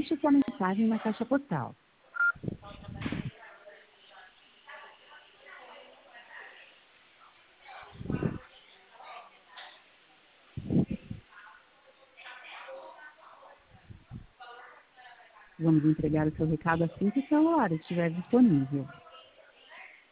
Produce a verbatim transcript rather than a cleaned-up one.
Deixe sua mensagem na caixa postal. Vamos entregar o seu recado assim que o celular estiver disponível.